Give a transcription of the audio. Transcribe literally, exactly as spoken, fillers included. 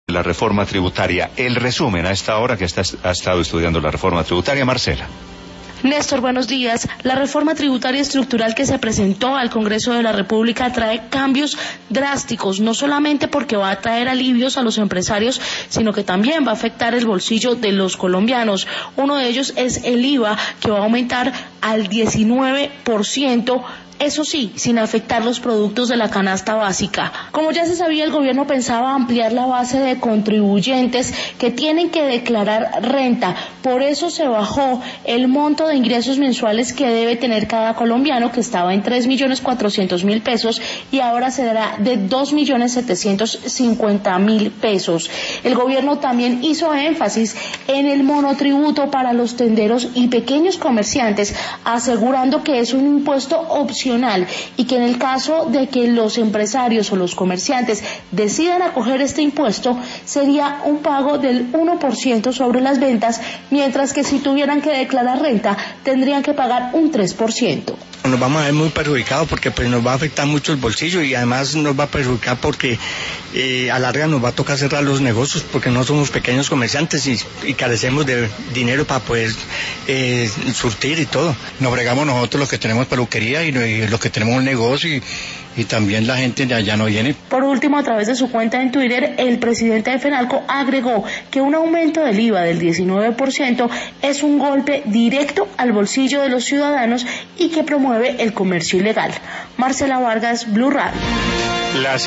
La reforma tributaria. El resumen a esta hora que está, ha estado estudiando la reforma tributaria, Marcela. Néstor, buenos días. La reforma tributaria estructural que se presentó al Congreso de la República trae cambios drásticos, no solamente porque va a traer alivios a los empresarios, sino que también va a afectar el bolsillo de los colombianos. Uno de ellos es el I V A, que va a aumentar al diecinueve por ciento. Eso sí, sin afectar los productos de la canasta básica. Como ya se sabía, el gobierno pensaba ampliar la base de contribuyentes que tienen que declarar renta. Por eso se bajó el monto de ingresos mensuales que debe tener cada colombiano, que estaba en tres millones cuatrocientos mil pesos, y ahora se dará de dos millones setecientos cincuenta mil pesos. El gobierno también hizo énfasis en el monotributo para los tenderos y pequeños comerciantes, asegurando que es un impuesto opcional y que en el caso de que los empresarios o los comerciantes decidan acoger este impuesto, sería un pago del uno por ciento sobre las ventas, mientras que si tuvieran que declarar renta, tendrían que pagar un tres por ciento. Nos vamos a ver muy perjudicados porque pues nos va a afectar mucho el bolsillo y además nos va a perjudicar porque eh, a larga nos va a tocar cerrar los negocios porque no somos pequeños comerciantes y, y carecemos de dinero para poder eh, surtir y todo. Nos bregamos nosotros los que tenemos peluquería y, y los que tenemos un negocio y, y también la gente de allá no viene. Por último, a través de su cuenta en Twitter, el presidente de FENALCO agregó que un aumento del I V A del diecinueve por ciento es un golpe directo al bolsillo de los ciudadanos y que promueve el comercio ilegal. Marcela Vargas, Blue Radio. Las